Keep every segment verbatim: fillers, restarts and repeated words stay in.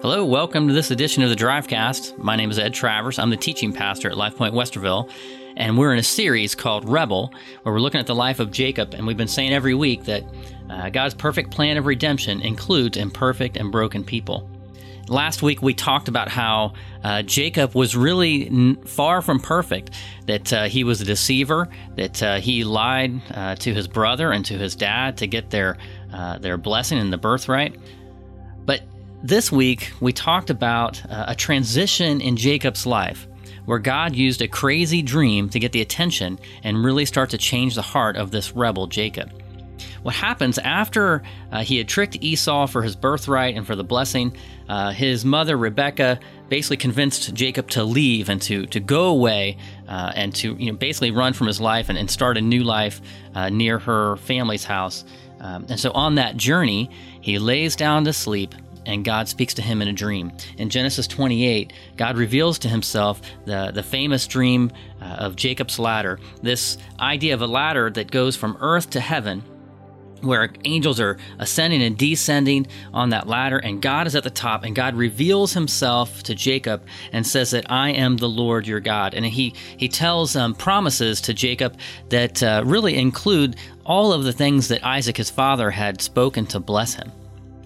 Hello, welcome to this edition of the Drivecast. My name is Ed Travers. I'm the teaching pastor at Life Point Westerville, and we're in a series called Rebel, where we're looking at the life of Jacob, and we've been saying every week that uh, God's perfect plan of redemption includes imperfect and broken people. Last week, we talked about how uh, Jacob was really n- far from perfect, that uh, he was a deceiver, that uh, he lied uh, to his brother and to his dad to get their, uh, their blessing and the birthright. But this week, we talked about uh, a transition in Jacob's life where God used a crazy dream to get the attention and really start to change the heart of this rebel Jacob. What happens after uh, he had tricked Esau for his birthright and for the blessing, uh, his mother Rebekah basically convinced Jacob to leave and to, to go away uh, and to you know, basically run from his life and, and start a new life uh, near her family's house. Um, and so on that journey, he lays down to sleep, and God speaks to him in a dream. In Genesis twenty-eight, God reveals to himself the, the famous dream uh, of Jacob's ladder, this idea of a ladder that goes from earth to heaven, where angels are ascending and descending on that ladder, and God is at the top, and God reveals himself to Jacob and says that I am the Lord your God. And he, he tells um, promises to Jacob that uh, really include all of the things that Isaac, his father, had spoken to bless him.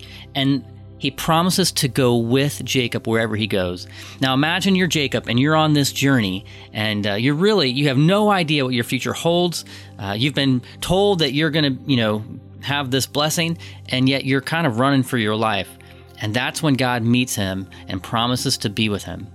And he promises to go with Jacob wherever he goes. Now imagine you're Jacob and you're on this journey, and uh, you're really, you have no idea what your future holds. Uh, you've been told that you're going to, you know, have this blessing, and yet you're kind of running for your life. And that's when God meets him and promises to be with him.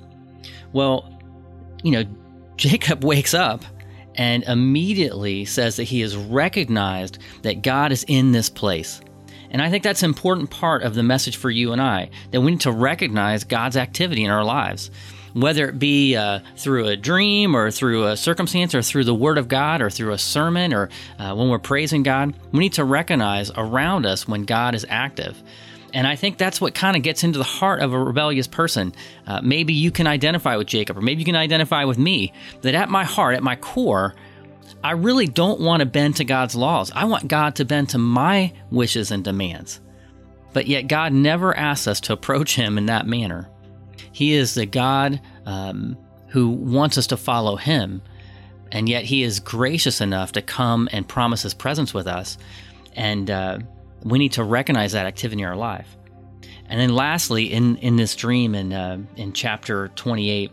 Well, you know, Jacob wakes up and immediately says that he has recognized that God is in this place. And I think that's an important part of the message for you and I, that we need to recognize God's activity in our lives, whether it be uh, through a dream or through a circumstance or through the Word of God or through a sermon or uh, when we're praising God. We need to recognize around us when God is active. And I think that's what kind of gets into the heart of a rebellious person. Uh, maybe you can identify with Jacob, or maybe you can identify with me, that at my heart, at my core, I really don't want to bend to God's laws. I want God to bend to my wishes and demands. But yet God never asks us to approach him in that manner. He is the God um, who wants us to follow him, and yet he is gracious enough to come and promise his presence with us. And uh, we need to recognize that activity in our life. And then lastly, in, in this dream in, uh, in chapter twenty-eight,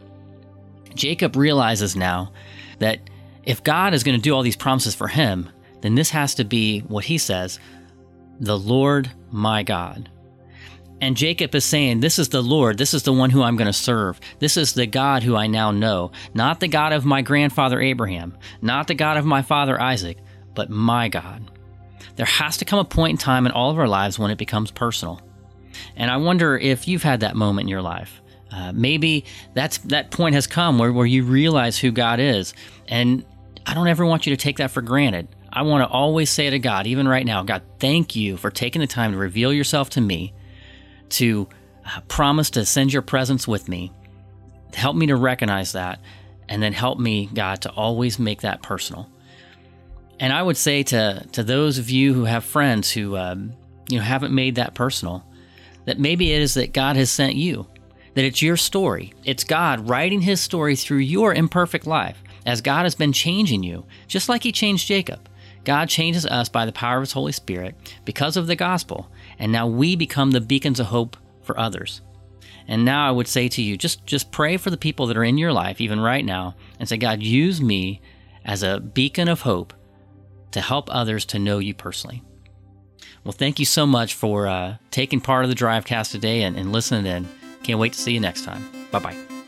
Jacob realizes now that if God is going to do all these promises for him, then this has to be what he says, the Lord my God. And Jacob is saying, this is the Lord, this is the one who I'm going to serve. This is the God who I now know, not the God of my grandfather Abraham, not the God of my father Isaac, but my God. There has to come a point in time in all of our lives when it becomes personal. And I wonder if you've had that moment in your life. Uh, maybe that's that point has come where, where you realize who God is. And I don't ever want you to take that for granted. I want to always say to God, even right now, God, thank you for taking the time to reveal yourself to me, to uh, promise to send your presence with me. Help me to recognize that, and then help me, God, to always make that personal. And I would say to, to those of you who have friends who um, you know haven't made that personal, that maybe it is that God has sent you, that it's your story. It's God writing his story through your imperfect life, as God has been changing you, just like he changed Jacob. God changes us by the power of his Holy Spirit because of the gospel, and now we become the beacons of hope for others. And now I would say to you, just, just pray for the people that are in your life, even right now, and say, God, use me as a beacon of hope to help others to know you personally. Well, thank you so much for uh, taking part of the Drivecast today and, and listening in. Can't wait to see you next time. Bye-bye.